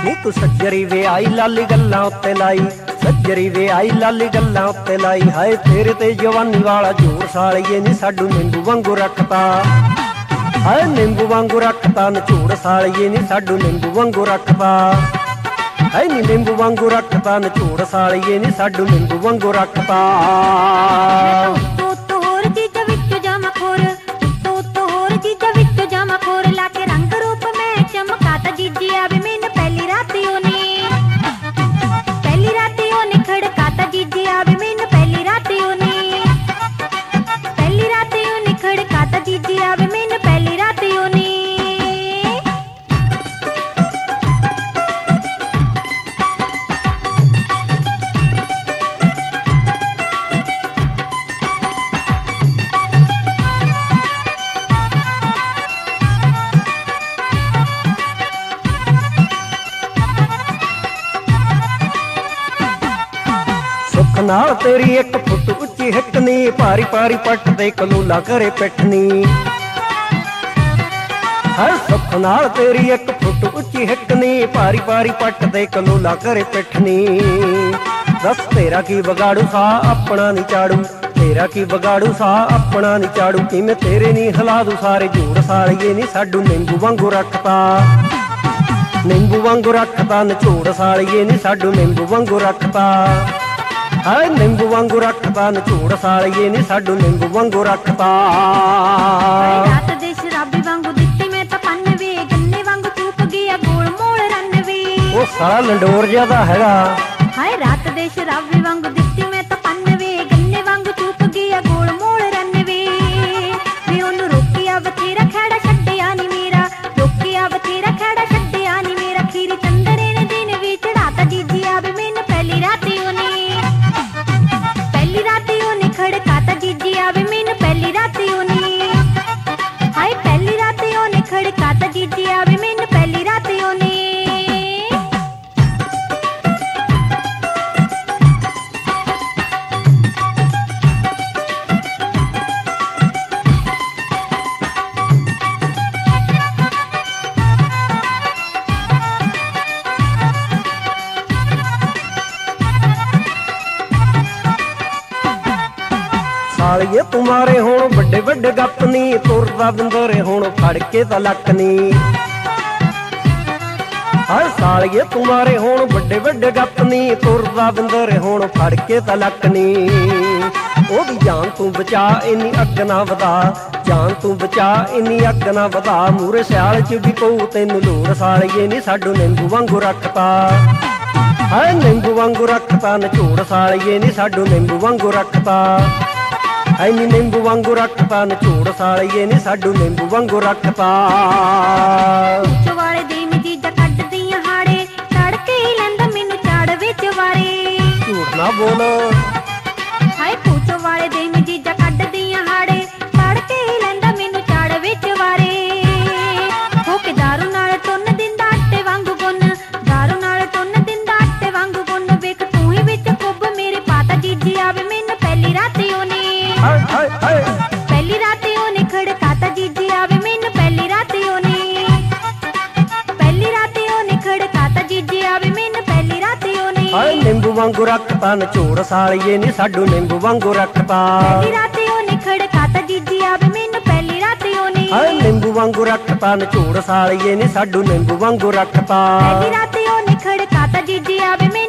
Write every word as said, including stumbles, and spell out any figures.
नी तू सज्जरी वे आई लाली गल्लां उत्ते लाई, सज्जरी वे आई लाली गल्लां उत्ते लाई। हाय तेरे ते जवानी वाला जोर सालिए नी साडू निंबू वांगू रखता, हाय निंबू वांगू रखता नचूड़ सालिए नी साडू निंबू वांगू रखता। हाय नी निंबू वांगू रखता नचूड़ सालिए नी साडू निंबू वांगू रखता। नाल तेरी एक फुट उच्ची हिटनी, भारी भारी पट दे कलूला करे पिठनी। हर सुख नाल तेरी एक फुट उच्ची हिटनी, भारी भारी पट दे कलूला करे पिठनी। दस तेरा की बगाड़ू सा अपना नी चाड़ू, तेरा की बगाड़ू सा अपना नी चाड़ू। किवें तेरे नी हिला दू सारे जोड़ सालिए नी साडू निंबू वांगू रखता, निंबू वांगू रखता नचोड़ सालिए नी साडू निंबू वांगू रखता। हाय निंबू वांगू रखता नचूड़ सालिए नी साडू निंबू वांगू रखता। रात दे शराबी वांगू दित्ती मैं तां पन्न वे, गन्ने वांगू चूप गया गोल मोड़ रन वे। ओ साला लंडोर जिहा हैगा। हाय रात दे शराबी वांगू दित्ती मैं तां पन्न वे, गन्ने वांगू चूप गया गोल मोड़ रन वे। वे ओनू रोकिया बथेरा खैड़ा छड्डिया नी मेरा, रोकिया बथेरा खैड़ा छड्डिया नी मेरा। खीरी चंदरे ने दिन वी चढ़ाता जीजी आवे मैनू पहली राती ओने, पहली राती ओने खड़काता जीजी आवे मैनू पहली राती ओने। हाय पहली राती ओने खड़काता जीजी आवे मैनू पहली राती ओने। सालिए तुम्हारे होण बड़े बड़े गप नी, तुरदा बिंदरे होण फड़ के तां लक नी। हाय सालिए तुम्हारे होण बड़े बड़े गप नी, तुरदा बिंदरे होण फड़ के तां लक नी। ओदी जान तू बचा इन्नी अग ना वधा, जान तू बचा इन्नी अग ना वधा। मूरे सियाल च भी पऊ तैनू लोड़ सालिए नी साडू निंबू वांगू रखता। हाय निंबू वांगू रखता नचूड़ सालिए नी साडू निंबू वांगू रखता। हाय नी निंबू वांगू रखता नचूड़ सालिए नी साडू निंबू वांगू रखता। पूछ वाले दे में जीजा कड्डदियां हाड़े, तड़के ही लैंदा मैनू चाड़ विच वारे। झूठ ना बोल। हाय पूछ वाले दे में जीजा कड्डदियां हाड़े, तड़के ही लैंदा मैनू चाड़ विच वारे। हो के दारू नाल टुन्न दिंदा आटे वांगू गुन, दारू नाल टुन्न दिंदा आटे वांगू गुन। वेख तू ही विच कुब मेरे पाता जीजी आवे मैनू पहली राती ओने। हाय हाय हाय पहली राती ओने खड़काता जीजी आवे मैनू पहली राती ओने। पहली राती ओने खड़काता जीजी आवे मैनू पहली राती ओने। हाय निंबू वांगू रखता नचूड़ सालिए नी साडू निंबू वांगू रखता। पहली राती ओने खड़काता जीजी आवे मैनू पहली राती ओने। हाय निंबू वांगू रखता नचूड़ सालिए नी साडू निंबू वांगू रखता। पहली राती ओने खड़काता जीजी आवे मैनू